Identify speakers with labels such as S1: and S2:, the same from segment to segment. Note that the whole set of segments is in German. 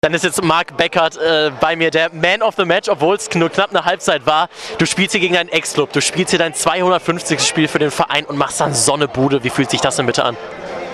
S1: Dann ist jetzt Marc Beckert bei mir, der Man of the Match, obwohl es nur knapp eine Halbzeit war. Du spielst hier gegen deinen Ex-Club, du spielst hier dein 250. Spiel für den Verein und machst dann so eine Bude. Wie fühlt sich das denn bitte an?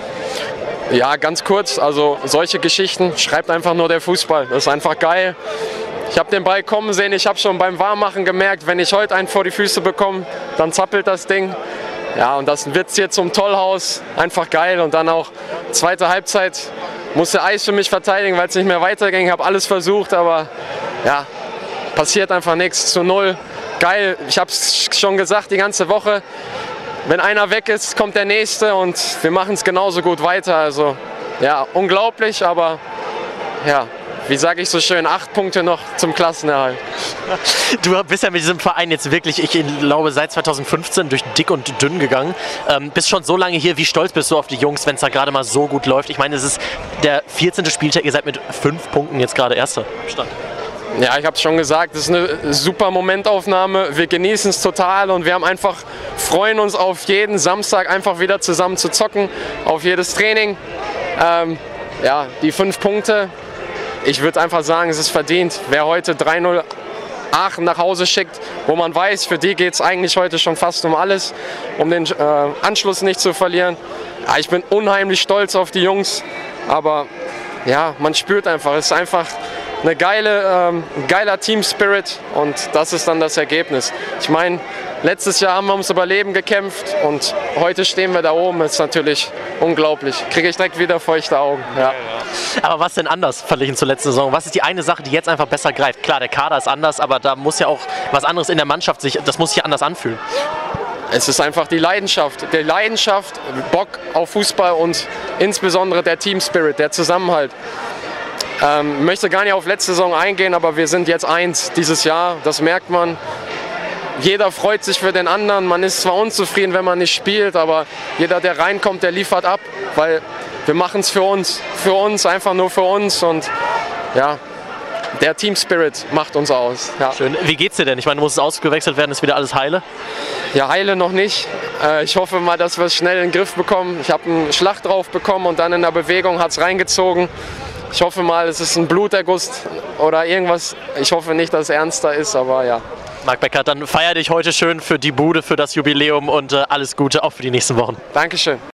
S2: Ja, ganz kurz, also solche Geschichten schreibt einfach nur der Fußball. Das ist einfach geil. Ich habe den Ball kommen sehen, ich habe schon beim Warmmachen gemerkt, wenn ich heute einen vor die Füße bekomme, dann zappelt das Ding. Ja, und das wird hier zum Tollhaus, einfach geil. Und dann auch zweite Halbzeit musste Eis für mich verteidigen, weil es nicht mehr weiterging. Ich habe alles versucht, aber ja, passiert einfach nichts. Zu 0. Geil, ich habe es schon gesagt die ganze Woche. Wenn einer weg ist, kommt der nächste und wir machen es genauso gut weiter. Also ja, unglaublich, aber ja, wie sage ich so schön, 8 Punkte noch zum Klassenerhalt.
S1: Du bist ja mit diesem Verein jetzt wirklich, ich glaube, seit 2015 durch dick und dünn gegangen. Bist schon so lange hier. Wie stolz bist du auf die Jungs, wenn es da gerade mal so gut läuft? Ich meine, es ist der 14. Spieltag, ihr seid mit 5 Punkten jetzt gerade Erster Stand.
S2: Ja, ich habe es schon gesagt, es ist eine super Momentaufnahme. Wir genießen es total und wir freuen uns auf jeden Samstag einfach wieder zusammen zu zocken, auf jedes Training. Ja, die 5 Punkte, ich würde einfach sagen, es ist verdient. Wer heute 3-0 Aachen nach Hause schickt, wo man weiß, für die geht es eigentlich heute schon fast um alles, um den Anschluss nicht zu verlieren. Ja, ich bin unheimlich stolz auf die Jungs, aber ja, man spürt einfach, es ist einfach eine geiler Team-Spirit und das ist dann das Ergebnis. Ich meine, letztes Jahr haben wir ums Überleben gekämpft und heute stehen wir da oben. Das ist natürlich unglaublich. Kriege ich direkt wieder feuchte Augen. Ja.
S1: Aber was denn anders verglichen zur letzten Saison? Was ist die eine Sache, die jetzt einfach besser greift? Klar, der Kader ist anders, aber da muss ja auch was anderes in der Mannschaft das muss sich anders anfühlen.
S2: Es ist einfach die Leidenschaft, Bock auf Fußball und insbesondere der Team-Spirit, der Zusammenhalt. Ich möchte gar nicht auf letzte Saison eingehen, aber wir sind jetzt eins dieses Jahr, das merkt man. Jeder freut sich für den anderen, man ist zwar unzufrieden, wenn man nicht spielt, aber jeder, der reinkommt, der liefert ab, weil wir machen es für uns, einfach nur für uns und ja, der Team Spirit macht uns aus. Ja.
S1: Schön. Wie geht's dir denn? Ich meine, muss es ausgewechselt werden, ist wieder alles heile?
S2: Ja, heile noch nicht. Ich hoffe mal, dass wir es schnell in den Griff bekommen. Ich habe einen Schlag drauf bekommen und dann in der Bewegung hat es reingezogen. Ich hoffe mal, es ist ein Bluterguss oder irgendwas. Ich hoffe nicht, dass es ernster ist, aber ja.
S1: Marc Beckert, dann feier dich heute schön für die Bude, für das Jubiläum und alles Gute auch für die nächsten Wochen.
S2: Dankeschön.